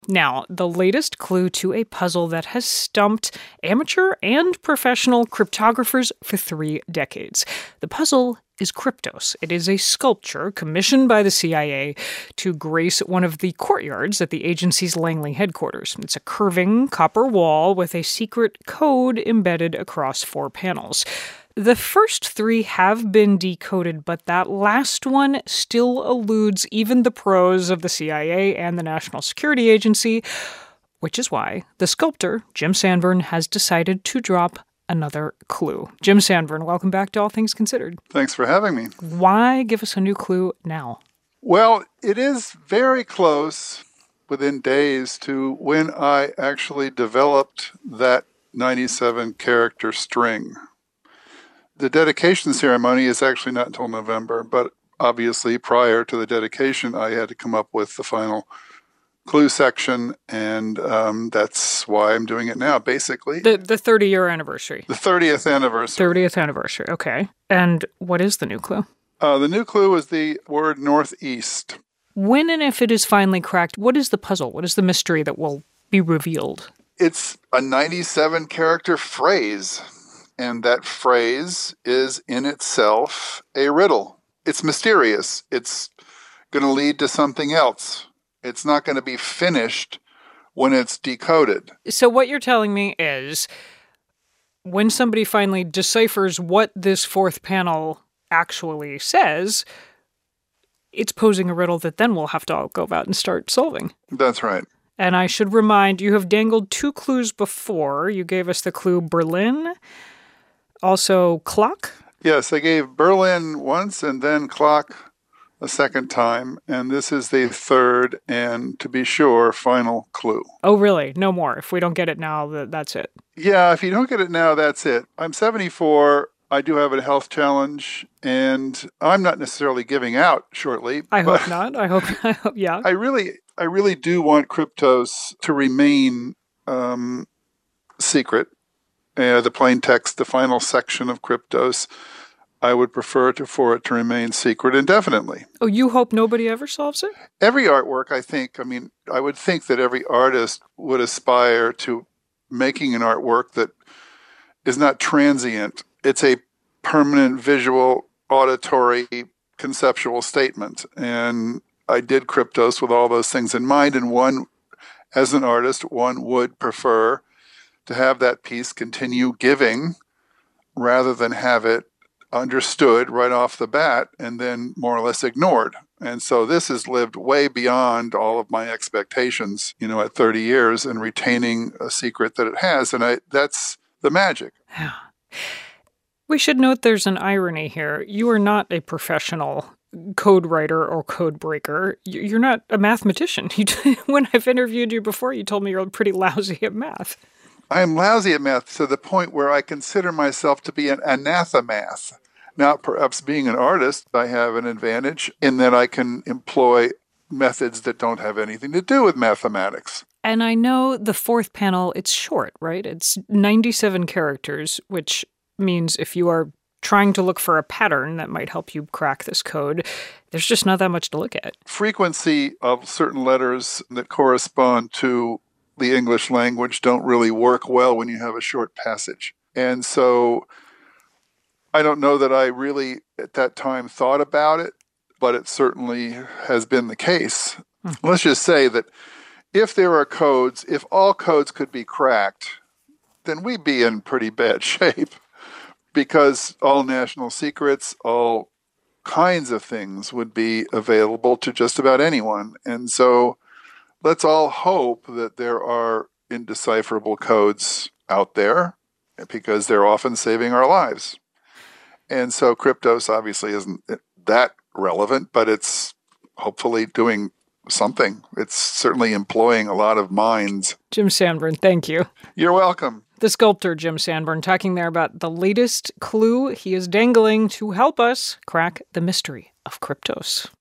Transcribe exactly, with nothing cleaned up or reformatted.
Now, the latest clue to a puzzle that has stumped amateur and professional cryptographers for three decades. The puzzle is Kryptos. It is a sculpture commissioned by the C I A to grace one of the courtyards at the agency's Langley headquarters. It's a curving copper wall with a secret code embedded across four panels. The first three have been decoded, but that last one still eludes even the pros of the C I A and the National Security Agency, which is why the sculptor, Jim Sanborn, has decided to drop another clue. Jim Sanborn, welcome back to All Things Considered. Thanks for having me. Why give us a new clue now? Well, it is very close, within days, to when I actually developed that ninety-seven character string. The dedication ceremony is actually not until November, but obviously prior to the dedication, I had to come up with the final clue section, and um, that's why I'm doing it now, basically. The the thirty-year anniversary. The thirtieth anniversary. thirtieth anniversary, okay. And what is the new clue? Uh, the new clue is the word northeast. When and if it is finally cracked, what is the puzzle? What is the mystery that will be revealed? It's a ninety-seven character phrase, and that phrase is in itself a riddle. It's mysterious. It's going to lead to something else. It's not going to be finished when it's decoded. So what you're telling me is when somebody finally deciphers what this fourth panel actually says, it's posing a riddle that then we'll have to all go out and start solving. That's right. And I should remind, you have dangled two clues before. You gave us the clue Berlin, also clock. Yes, I gave Berlin once and then clock a second time, and this is the third and, to be sure, final clue. Oh, really? No more. If we don't get it now, that's it. Yeah, if you don't get it now, that's it. I'm seventy-four. I do have a health challenge, and I'm not necessarily giving out shortly. I hope not. I hope, I hope, yeah. I really, I really do want Kryptos to remain um, secret. Uh, the plain text, the final section of Kryptos, I would prefer to, for it to remain secret indefinitely. Oh, you hope nobody ever solves it? Every artwork, I think, I mean, I would think that every artist would aspire to making an artwork that is not transient. It's a permanent visual, auditory, conceptual statement. And I did Kryptos with all those things in mind. And one, as an artist, one would prefer to have that piece continue giving rather than have it understood right off the bat and then more or less ignored. And so this has lived way beyond all of my expectations, you know, at thirty years and retaining a secret that it has. And I, that's the magic. Yeah. We should note there's an irony here. You are not a professional code writer or code breaker. You're not a mathematician. You, when I've interviewed you before, you told me you're pretty lousy at math. I am lousy at math to the point where I consider myself to be an anathemath. Now, perhaps being an artist, I have an advantage in that I can employ methods that don't have anything to do with mathematics. And I know the fourth panel, it's short, right? It's ninety-seven characters, which means if you are trying to look for a pattern that might help you crack this code, there's just not that much to look at. Frequency of certain letters that correspond to the English language don't really work well when you have a short passage. And so I don't know that I really at that time thought about it, but it certainly has been the case. Mm-hmm. Let's just say that if there are codes, if all codes could be cracked, then we'd be in pretty bad shape because all national secrets, all kinds of things would be available to just about anyone. And so let's all hope that there are indecipherable codes out there because they're often saving our lives. And so Kryptos obviously isn't that relevant, but it's hopefully doing something. It's certainly employing a lot of minds. Jim Sanborn, thank you. You're welcome. The sculptor, Jim Sanborn, talking there about the latest clue he is dangling to help us crack the mystery of Kryptos.